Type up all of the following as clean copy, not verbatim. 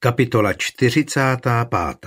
Kapitola 45.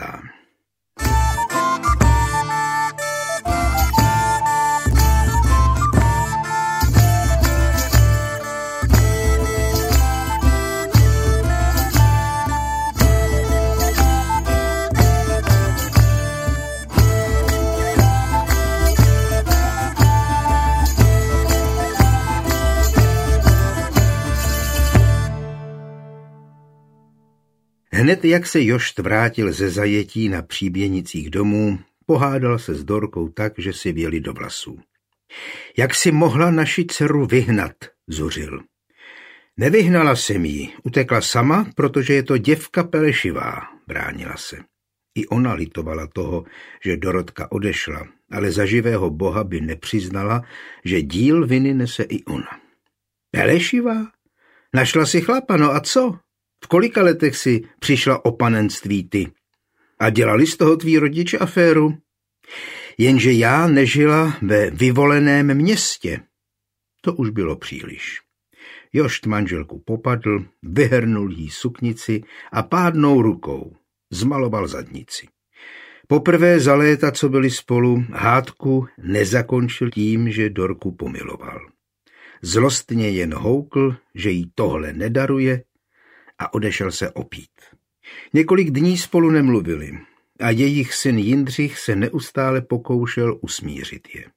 Hned jak se Jošt vrátil ze zajetí na Příběnicích domů, pohádal se s Dorkou tak, že si vjeli do vlasů. Jak si mohla naši dceru vyhnat, zuřil. Nevyhnala jsem ji, utekla sama, protože je to děvka pelešivá, bránila se. I ona litovala toho, že Dorotka odešla, ale za živého Boha by nepřiznala, že díl viny nese i ona. Pelešivá? Našla si chlapa, no a co? V kolika letech si přišla o panenství ty? A dělali z toho tví rodiče aféru? Jenže já nežila ve vyvoleném městě. To už bylo příliš. Jošt manželku popadl, vyhrnul jí suknici a pádnou rukou zmaloval zadnici. Poprvé za léta, co byli spolu, hádku nezakončil tím, že Dorku pomiloval. Zlostně jen houkl, že jí tohle nedaruje, a odešel se opít. Několik dní spolu nemluvili a jejich syn Jindřich se neustále pokoušel usmířit je.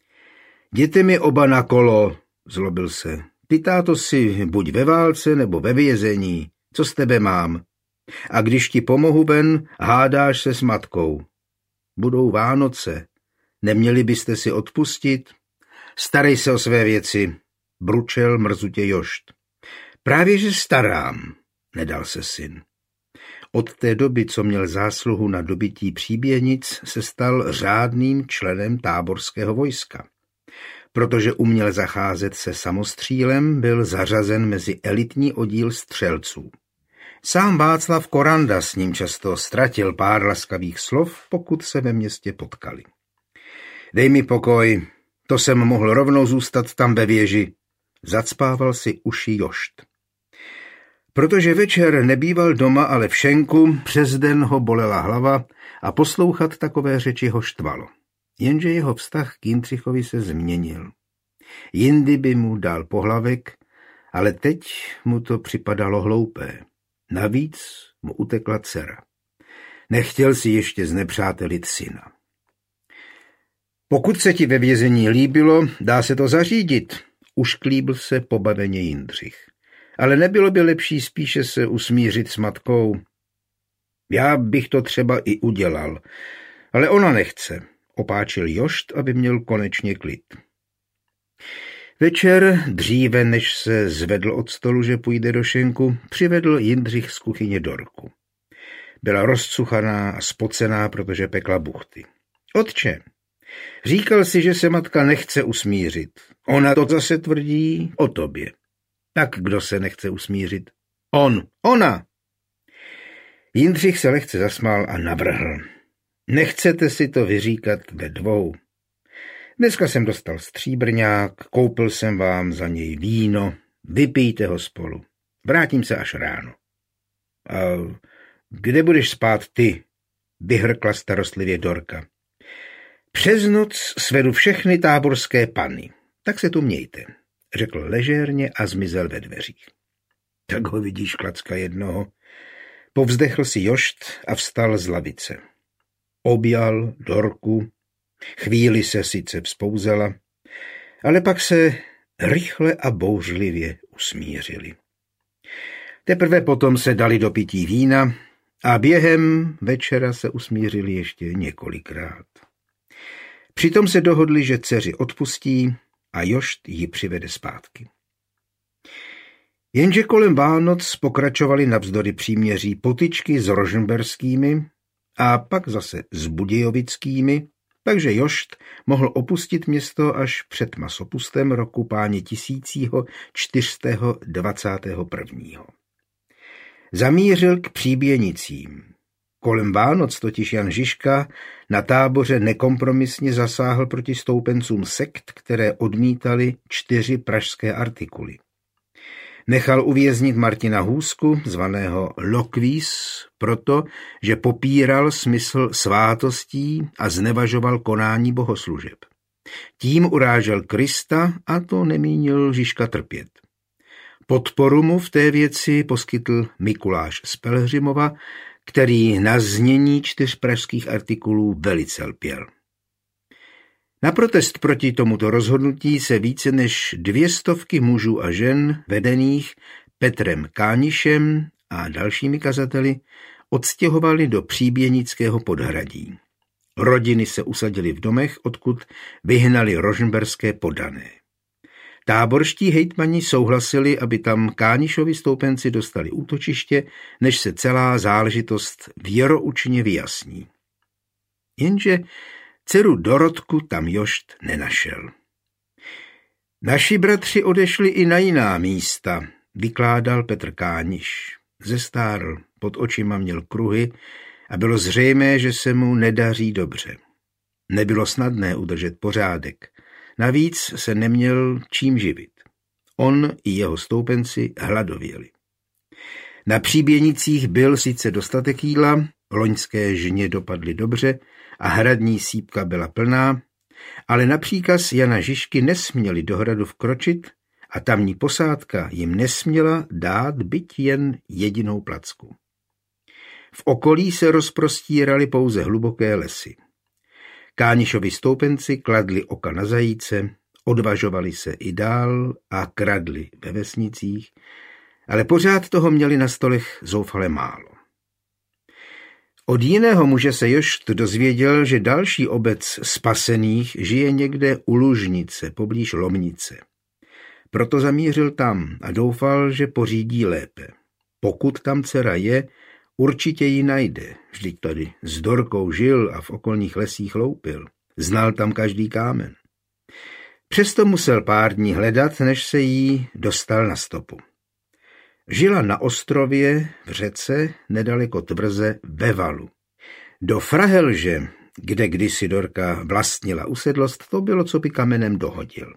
Jděte mi oba na kolo, zlobil se. Ty, táto, si buď ve válce nebo ve vězení, co z tebe mám. A když ti pomohu ven, hádáš se s matkou. Budou Vánoce, neměli byste si odpustit? Starej se o své věci, bručel mrzutě Jošt. Právě že starám, nedal se syn. Od té doby, co měl zásluhu na dobytí Příběnic, se stal řádným členem táborského vojska. Protože uměl zacházet se samostřílem, byl zařazen mezi elitní oddíl střelců. Sám Václav Koranda s ním často ztratil pár laskavých slov, pokud se ve městě potkali. Dej mi pokoj, to jsem mohl rovnou zůstat tam ve věži, zacpával si uši Jošt. Protože večer nebýval doma, ale v šenku, přes den ho bolela hlava a poslouchat takové řeči ho štvalo. Jenže jeho vztah k Jindřichovi se změnil. Jindy by mu dal pohlavek, ale teď mu to připadalo hloupé. Navíc mu utekla dcera. Nechtěl si ještě znepřátelit syna. Pokud se ti ve vězení líbilo, dá se to zařídit, ušklíbil se pobaveně Jindřich. Ale nebylo by lepší spíše se usmířit s matkou? Já bych to třeba i udělal, ale ona nechce, opáčil Jošt, aby měl konečně klid. Večer, dříve než se zvedl od stolu, že půjde do šenku, přivedl Jindřich z kuchyně Dorku. Byla rozcuchaná a spocená, protože pekla buchty. Otče, říkal si, že se matka nechce usmířit. Ona to zase tvrdí o tobě. Tak kdo se nechce usmířit? Ona! Jindřich se lehce zasmál a navrhl. Nechcete si to vyříkat ve dvou. Dneska jsem dostal stříbrňák, koupil jsem vám za něj víno, vypijte ho spolu. Vrátím se až ráno. A kde budeš spát ty? Vyhrkla starostlivě Dorka. Přes noc svedu všechny táborské panny. Tak se tu mějte, řekl ležérně a zmizel ve dveřích. Tak ho vidíš, klacka jednoho. Povzdechl si Jošt a vstal z lavice. Objal Dorku, chvíli se sice vzpouzela, ale pak se rychle a bouřlivě usmířili. Teprve potom se dali do pití vína a během večera se usmířili ještě několikrát. Přitom se dohodli, že dceři odpustí a Jošt ji přivede zpátky. Jenže kolem Vánoc pokračovali navzdory příměří potyčky s rožmberskými a pak zase s budějovickými, takže Jošt mohl opustit město až před masopustem roku páně 1421. Zamířil k Příběnicím. Kolem Vánoc totiž Jan Žižka na táboře nekompromisně zasáhl proti stoupencům sekt, které odmítali 4 pražské artikuly. Nechal uvěznit Martina Hůzku, zvaného Lokvís, proto, že popíral smysl svátostí a znevažoval konání bohoslužeb. Tím urážel Krista a to nemínil Žižka trpět. Podporu mu v té věci poskytl Mikuláš z Pelhřimova, který na znění 4 pražských artikulů velice lpěl. Na protest proti tomuto rozhodnutí se více než 200 mužů a žen vedených Petrem Kánišem a dalšími kazateli odstěhovali do Příběnického podhradí. Rodiny se usadily v domech, odkud vyhnali rožmberské poddané. Táborští hejtmani souhlasili, aby tam Kánišovi stoupenci dostali útočiště, než se celá záležitost věroučně vyjasní. Jenže dceru Dorotku tam Jošt nenašel. Naši bratři odešli i na jiná místa, vykládal Petr Kániš. Zestárl, pod očima měl kruhy a bylo zřejmé, že se mu nedaří dobře. Nebylo snadné udržet pořádek. Navíc se neměl čím živit. On i jeho stoupenci hladověli. Na Příběnicích byl sice dostatek jídla, loňské žně dopadly dobře a hradní sýpka byla plná, ale na příkaz Jana Žižky nesměli do hradu vkročit a tamní posádka jim nesměla dát byť jen jedinou placku. V okolí se rozprostíraly pouze hluboké lesy. Kánišovi stoupenci kladli oka na zajíce, odvažovali se i dál a kradli ve vesnicích, ale pořád toho měli na stolech zoufale málo. Od jiného muže se Jošt dozvěděl, že další obec spasených žije někde u Lužnice, poblíž Lomnice. Proto zamířil tam a doufal, že pořídí lépe. Pokud tam dcera je, určitě ji najde, vždyť tady s Dorkou žil a v okolních lesích loupil. Znal tam každý kámen. Přesto musel pár dní hledat, než se jí dostal na stopu. Žila na ostrově v řece nedaleko tvrze ve Valu. Do Frahelže, kde kdysi Dorka vlastnila usedlost, to bylo, co by kamenem dohodil.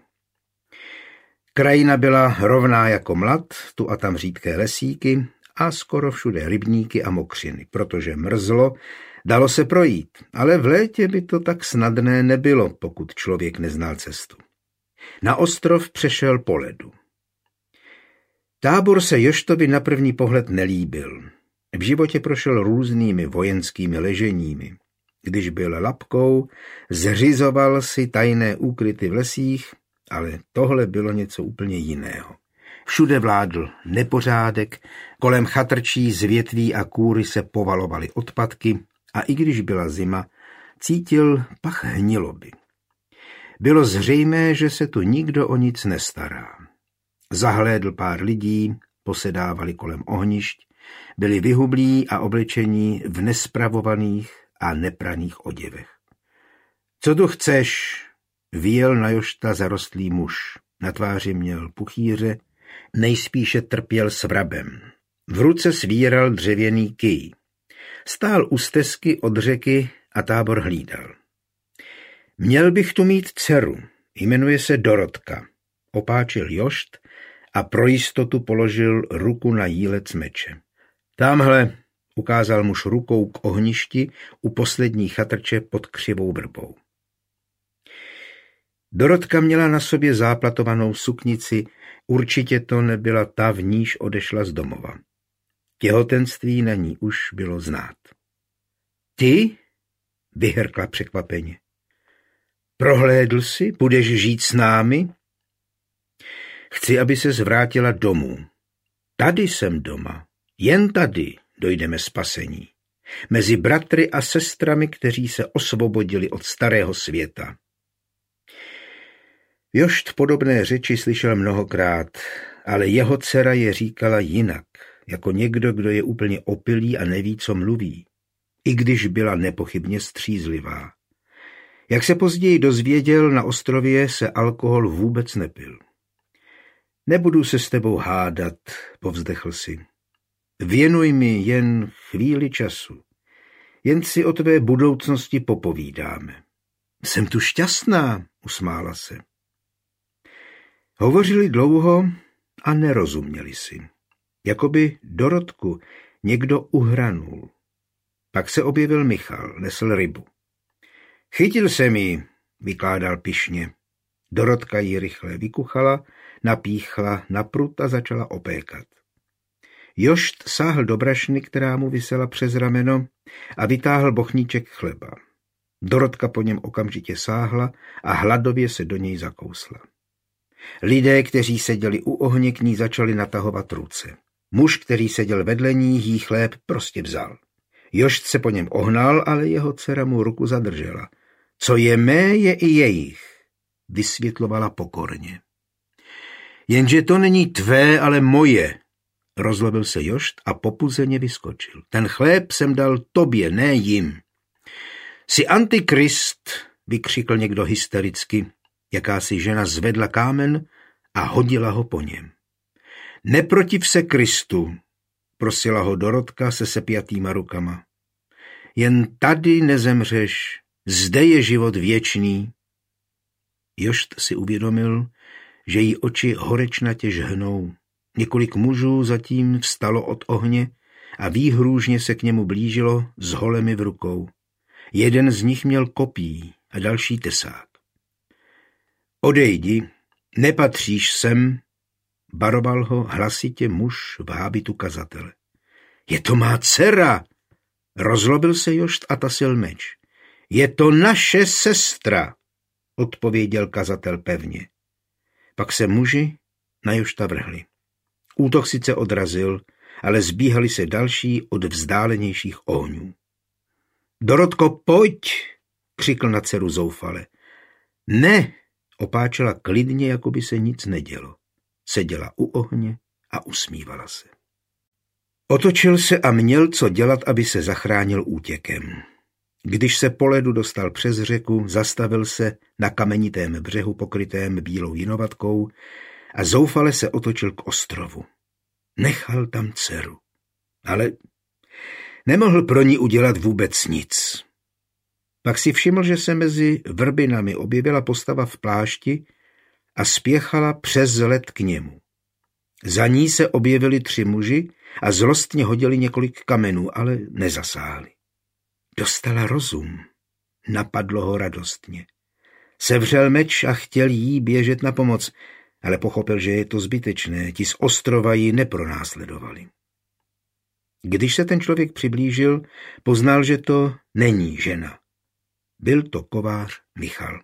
Krajina byla rovná jako mlad, tu a tam řídké lesíky a skoro všude rybníky a mokřiny. Protože mrzlo, dalo se projít, ale v létě by to tak snadné nebylo, pokud člověk neznal cestu. Na ostrov přešel po ledu. Tábor se Joštovi na první pohled nelíbil. V životě prošel různými vojenskými leženími. Když byl labkou, zřizoval si tajné úkryty v lesích, ale tohle bylo něco úplně jiného. Všude vládl nepořádek, kolem chatrčí z větví a kůry se povalovaly odpadky a i když byla zima, cítil pach hniloby. Bylo zřejmé, že se tu nikdo o nic nestará. Zahlédl pár lidí, posedávali kolem ohnišť, byli vyhublí a oblečení v nespravovaných a nepraných oděvech. Co tu chceš? Vyjel na Jošta zarostlý muž. Na tváři měl puchýře, nejspíše trpěl svrabem. V ruce svíral dřevěný kyj. Stál u stezky od řeky a Tábor hlídal. Měl bych tu mít dceru, jmenuje se Dorotka, opáčil Jošt a pro jistotu položil ruku na jílec meče. Támhle, ukázal muž rukou k ohništi u poslední chatrče pod křivou vrbou. Dorotka měla na sobě záplatovanou suknici, určitě to nebyla ta, v níž odešla z domova. Těhotenství na ní už bylo znát. Ty? Vyhrkla překvapeně. Prohlédl si, budeš žít s námi? Chci, aby se zvrátila domů. Tady jsem doma, jen tady dojdeme spasení. Mezi bratry a sestrami, kteří se osvobodili od starého světa. Jošt podobné řeči slyšel mnohokrát, ale jeho dcera je říkala jinak, jako někdo, kdo je úplně opilý a neví, co mluví, i když byla nepochybně střízlivá. Jak se později dozvěděl, na ostrově se alkohol vůbec nepil. Nebudu se s tebou hádat, povzdechl si. Věnuj mi jen chvíli času. Jen si o tvé budoucnosti popovídáme. Jsem tu šťastná, usmála se. Hovořili dlouho a nerozuměli si. Jakoby Dorotku někdo uhranul. Pak se objevil Michal, nesl rybu. Chytil jsem ji, vykládal pyšně. Dorotka ji rychle vykuchala, napíchla na prut a začala opékat. Jošt sáhl do brašny, která mu visela přes rameno, a vytáhl bochníček chleba. Dorotka po něm okamžitě sáhla a hladově se do něj zakousla. Lidé, kteří seděli u ohně, k ní začali natahovat ruce. Muž, který seděl vedle ní, jí chléb prostě vzal. Jošt se po něm ohnal, ale jeho dcera mu ruku zadržela. Co je mé, je i jejich, vysvětlovala pokorně. Jenže to není tvé, ale moje, rozlobil se Jošt a popuzeně vyskočil. Ten chléb jsem dal tobě, ne jim. Jsi antikrist, vykřikl někdo hystericky. Jakási žena zvedla kámen a hodila ho po něm. Neprotiv se Kristu, prosila ho Dorotka se sepjatýma rukama. Jen tady nezemřeš, zde je život věčný. Jošt si uvědomil, že jí oči horečnatě žhnou. Několik mužů zatím vstalo od ohně a výhrůžně se k němu blížilo s holemi v rukou. Jeden z nich měl kopí a další tesák. Odejdi, nepatříš sem, baroval ho hlasitě muž v hábitu kazatele. Je to má dcera, rozlobil se Jošt a tasil meč. Je to naše sestra, odpověděl kazatel pevně. Pak se muži na Jošta vrhli. Útok sice odrazil, ale zbíhali se další od vzdálenějších ohňů. Dorotko, pojď, křikl na dceru zoufale. Ne, opáčela klidně, jako by se nic nedělo. Seděla u ohně a usmívala se. Otočil se a měl co dělat, aby se zachránil útěkem. Když se po ledu dostal přes řeku, zastavil se na kamenitém břehu pokrytém bílou jinovatkou a zoufale se otočil k ostrovu. Nechal tam dceru, ale nemohl pro ní udělat vůbec nic. Pak si všiml, že se mezi vrbinami objevila postava v plášti a spěchala přes led k němu. Za ní se objevili 3 muži a zlostně hodili několik kamenů, ale nezasáhli. Dostala rozum, napadlo ho radostně. Sevřel meč a chtěl jí běžet na pomoc, ale pochopil, že je to zbytečné, ti z ostrova ji nepronásledovali. Když se ten člověk přiblížil, poznal, že to není žena. Byl to kovář Michal.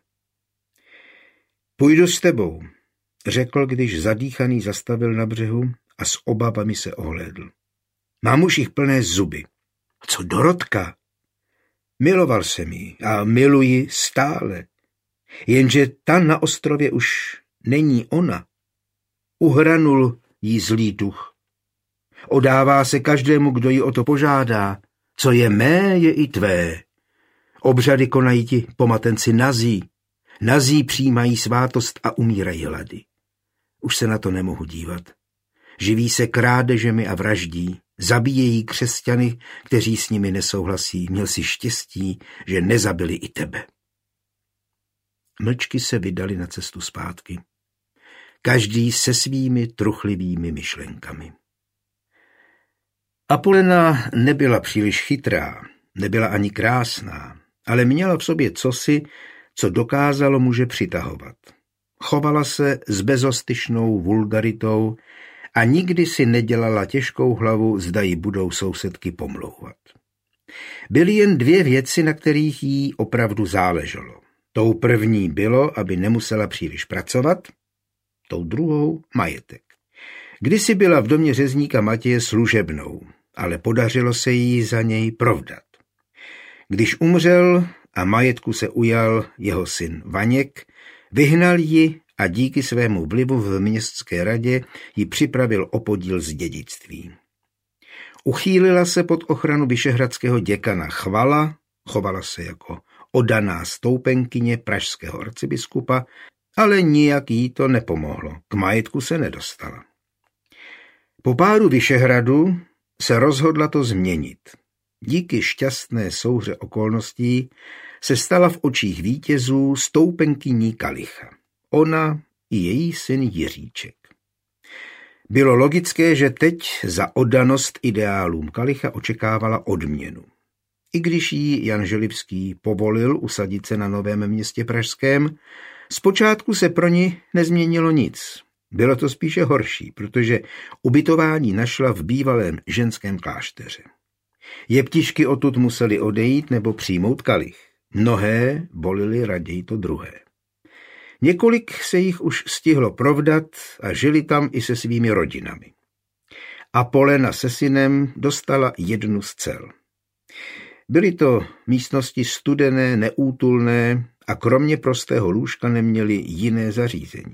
Půjdu s tebou, řekl, když zadýchaný zastavil na břehu a s obavami se ohlédl. Mám už jich plné zuby. Co Dorotka? Miloval jsem ji a miluji stále. Jenže ta na ostrově už není ona. Uhranul jí zlý duch. Odává se každému, kdo ji o to požádá. Co je mé, je i tvé. Obřady konají ti pomatenci nazí. Nazí přijímají svátost a umírají hlady. Už se na to nemohu dívat. Živí se krádežemi a vraždí. Zabíjejí křesťany, kteří s nimi nesouhlasí. Měl si štěstí, že nezabili i tebe. Mlčky se vydali na cestu zpátky. Každý se svými truchlivými myšlenkami. Apolena nebyla příliš chytrá, nebyla ani krásná, ale měla v sobě cosi, co dokázalo muže přitahovat. Chovala se s bezostyšnou vulgaritou a nikdy si nedělala těžkou hlavu, zda ji budou sousedky pomlouvat. Byly jen 2 věci, na kterých jí opravdu záleželo. Tou první bylo, aby nemusela příliš pracovat, tou druhou majetek. Kdysi byla v domě řezníka Matěje služebnou, ale podařilo se jí za něj provdat. Když umřel a majetku se ujal jeho syn Vaněk, vyhnal ji a díky svému vlivu v městské radě ji připravil o podíl z dědictví. Uchýlila se pod ochranu vyšehradského děkana Chvala, chovala se jako oddaná stoupenkyně pražského arcibiskupa, ale nijak jí to nepomohlo, k majetku se nedostala. Po pádu Vyšehradu se rozhodla to změnit. Díky šťastné souhře okolností se stala v očích vítězů stoupenkyní Kalicha. Ona i její syn Jiříček. Bylo logické, že teď za oddanost ideálům Kalicha očekávala odměnu. I když jí Jan Želivský povolil usadit se na Novém Městě pražském, zpočátku se pro ní nezměnilo nic. Bylo to spíše horší, protože ubytování našla v bývalém ženském klášteře. Jeptišky odtud museli odejít nebo přijmout Kalich. Mnohé volili raději to druhé. Několik se jich už stihlo provdat a žili tam i se svými rodinami. Apolena se synem dostala jednu z cel. Byly to místnosti studené, neútulné a kromě prostého lůžka neměly jiné zařízení.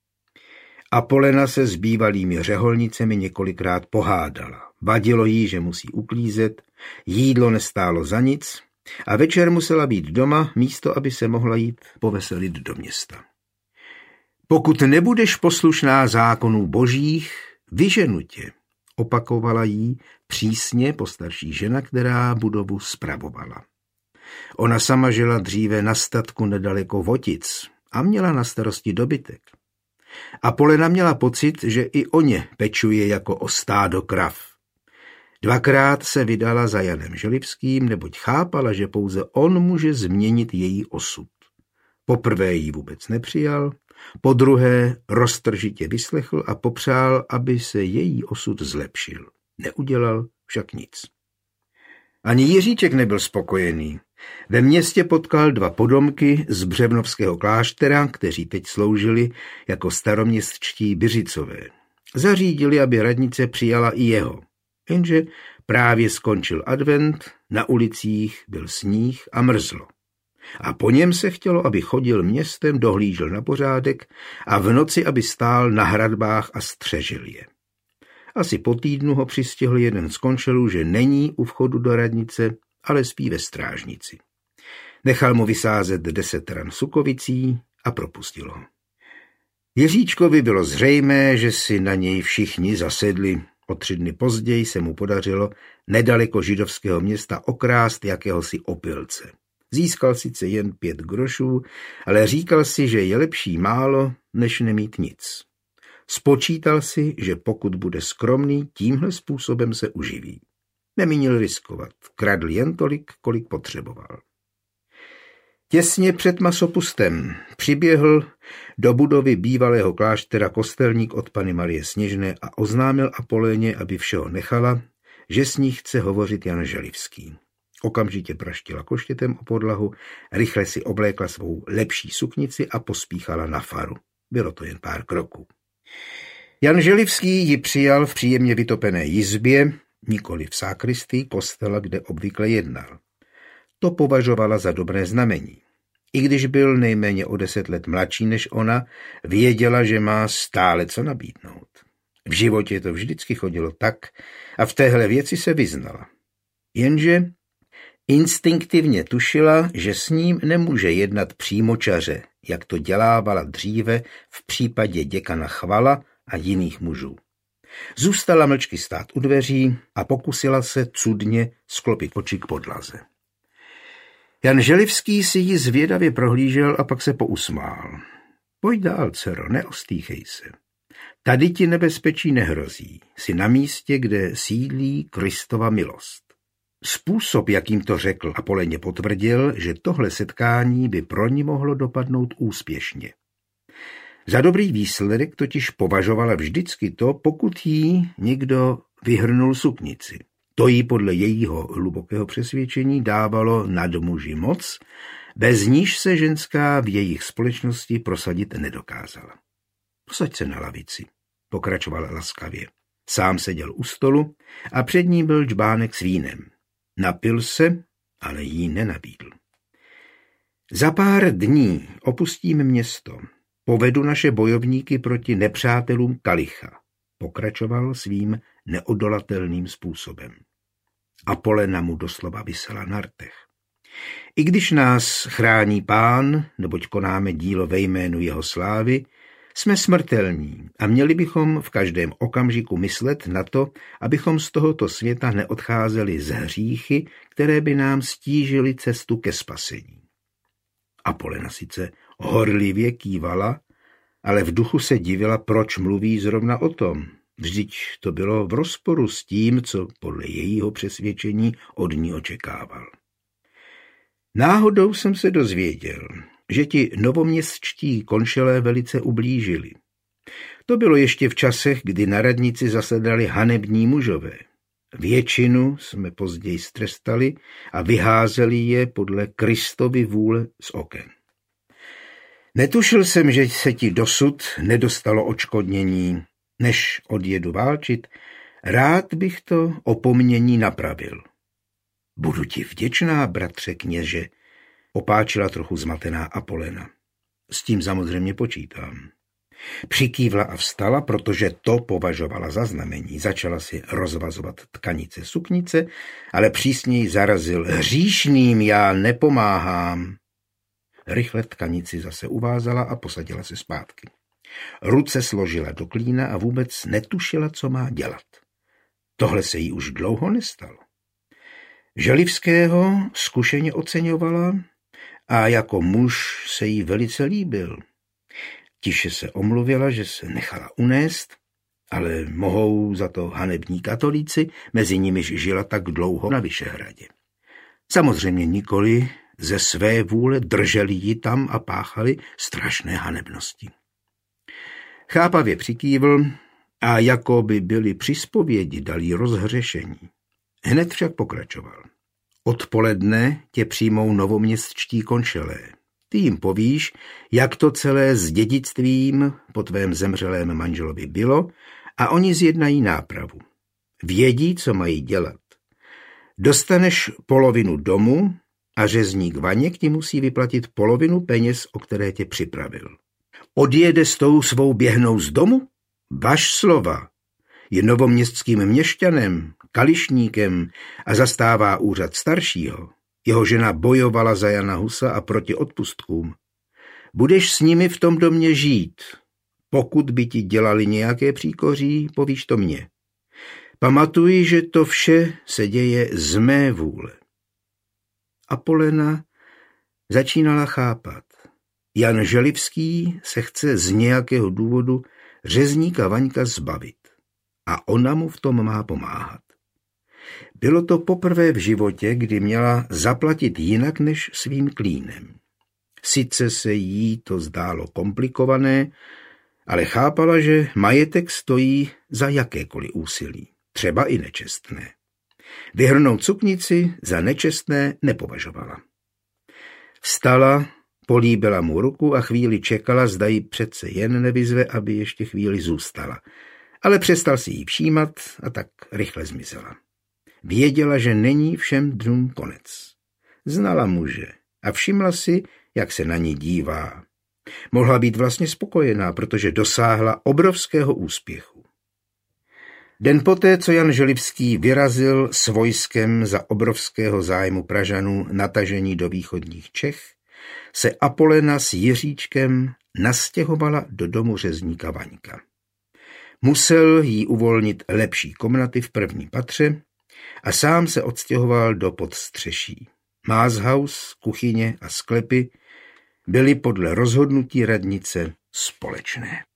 Apolena se s bývalými řeholnicemi několikrát pohádala. Vadilo jí, že musí uklízet, jídlo nestálo za nic a večer musela být doma, místo aby se mohla jít poveselit do města. Pokud nebudeš poslušná zákonů božích, vyženu tě, opakovala jí přísně postarší žena, která budovu spravovala. Ona sama žila dříve na statku nedaleko Votic a měla na starosti dobytek. Apolena měla pocit, že i o ně pečuje jako o stádo krav. Dvakrát se vydala za Janem Želivským, neboť chápala, že pouze on může změnit její osud. Poprvé ji vůbec nepřijal, podruhé roztržitě vyslechl a popřál, aby se její osud zlepšil. Neudělal však nic. Ani Jiříček nebyl spokojený. Ve městě potkal dva podomky z Břevnovského kláštera, kteří teď sloužili jako staroměstští Byřicové. Zařídili, aby radnice přijala i jeho. Jenže právě skončil advent, na ulicích byl sníh a mrzlo. A po něm se chtělo, aby chodil městem, dohlížel na pořádek a v noci, aby stál na hradbách a střežil je. Asi po týdnu ho přistihl jeden z konšelů, že není u vchodu do radnice, ale spí ve strážnici. Nechal mu vysázet 10 ran sukovicí a propustil ho. Jiříčkovi bylo zřejmé, že si na něj všichni zasedli. O 3 dny později se mu podařilo nedaleko židovského města okrást jakéhosi opilce. Získal sice jen 5 grošů, ale říkal si, že je lepší málo, než nemít nic. Spočítal si, že pokud bude skromný, tímhle způsobem se uživí. Nemínil riskovat, kradl jen tolik, kolik potřeboval. Těsně před masopustem přiběhl do budovy bývalého kláštera kostelník od Panny Marie Sněžné a oznámil Apoléně, aby všeho nechala, že s ní chce hovořit Jan Želivský. Okamžitě praštila koštětem o podlahu, rychle si oblékla svou lepší suknici a pospíchala na faru. Bylo to jen pár kroků. Jan Želivský ji přijal v příjemně vytopené jizbě, nikoli v sakristii kostela, kde obvykle jednal. To považovala za dobré znamení. I když byl nejméně o 10 let mladší než ona, věděla, že má stále co nabídnout. V životě to vždycky chodilo tak a v téhle věci se vyznala. Jenže instinktivně tušila, že s ním nemůže jednat přímočaře, jak to dělávala dříve v případě děkana Chvala a jiných mužů. Zůstala mlčky stát u dveří a pokusila se cudně sklopit oči k podlaze. Jan Želivský si ji zvědavě prohlížel a pak se pousmál. Pojď dál, dcero, neostýchej se. Tady ti nebezpečí nehrozí. Jsi na místě, kde sídlí Kristova milost. Způsob, jakým to řekl, Apoléně potvrdil, že tohle setkání by pro ní mohlo dopadnout úspěšně. Za dobrý výsledek totiž považovala vždycky to, pokud jí někdo vyhrnul suknici. To jí podle jejího hlubokého přesvědčení dávalo nad muži moc, bez níž se ženská v jejich společnosti prosadit nedokázala. Posaď se na lavici, pokračovala laskavě. Sám seděl u stolu a před ním byl džbánek s vínem. Napil se, ale jí nenabídl. Za pár dní opustím město. Povedu naše bojovníky proti nepřátelům Kalicha, pokračoval svým neodolatelným způsobem. Apolena mu doslova visela na rtech. I když nás chrání Pán, neboť konáme dílo ve jménu jeho slávy, jsme smrtelní a měli bychom v každém okamžiku myslet na to, abychom z tohoto světa neodcházeli z hříchy, které by nám stížily cestu ke spasení. Apolena sice horlivě kývala, ale v duchu se divila, proč mluví zrovna o tom. Vždyť to bylo v rozporu s tím, co podle jejího přesvědčení od ní očekával. Náhodou jsem se dozvěděl, že ti novoměstští konšelé velice ublížili. To bylo ještě v časech, kdy na radnici zasedali hanební mužové. Většinu jsme později strestali a vyházeli je podle Kristovy vůle z oken. Netušil jsem, že se ti dosud nedostalo odškodnění. Než odjedu válčit, rád bych to opomnění napravil. Budu ti vděčná, bratře kněže, opáčila trochu zmatená Apolena. S tím samozřejmě počítám. Přikývla a vstala, protože to považovala za znamení. Začala si rozvazovat tkanice suknice, ale přísněji zarazil: hříšným já nepomáhám. Rychle tkanici zase uvázala a posadila se zpátky. Ruce složila do klína a vůbec netušila, co má dělat. Tohle se jí už dlouho nestalo. Želivského zkušeně oceňovala a jako muž se jí velice líbil. Tiše se omluvila, že se nechala unést, ale mohou za to hanební katolíci, mezi nimiž žila tak dlouho na Vyšehradě. Samozřejmě nikoli ze své vůle drželi ji tam a páchali strašné hanebnosti. Chápavě přikývl a jako by byli při zpovědi dali rozhřešení. Hned však pokračoval. Odpoledne tě přijmou novoměstští konšelé. Ty jim povíš, jak to celé s dědictvím po tvém zemřelém manželovi bylo a oni zjednají nápravu. Vědí, co mají dělat. Dostaneš polovinu domu a řezník Vaněk ti musí vyplatit polovinu peněz, o které tě připravil. Odjede s tou svou běhnou z domu? Vaš slova. Je novoměstským měšťanem, kališníkem a zastává úřad staršího. Jeho žena bojovala za Jana Husa a proti odpustkům. Budeš s nimi v tom domě žít. Pokud by ti dělali nějaké příkoří, povíš to mně. Pamatuj, že to vše se děje z mé vůle. Apolena začínala chápat. Jan Želivský se chce z nějakého důvodu řezníka Vaňka zbavit a ona mu v tom má pomáhat. Bylo to poprvé v životě, kdy měla zaplatit jinak než svým klínem. Sice se jí to zdálo komplikované, ale chápala, že majetek stojí za jakékoliv úsilí, třeba i nečestné. Vyhrnout suknici za nečestné nepovažovala. Vstala, políbila mu ruku a chvíli čekala, zda jí přece jen nevyzve, aby ještě chvíli zůstala. Ale přestal si jí všímat a tak rychle zmizela. Věděla, že není všem dnům konec. Znala muže a všimla si, jak se na ní dívá. Mohla být vlastně spokojená, protože dosáhla obrovského úspěchu. Den poté, co Jan Želivský vyrazil s vojskem za obrovského zájmu Pražanů natažení do východních Čech, se Apolena s Jiříčkem nastěhovala do domu řezníka Vaňka. Musel jí uvolnit lepší komnaty v prvním patře a sám se odstěhoval do podstřeší. Mázhaus, kuchyně a sklepy byly podle rozhodnutí radnice společné.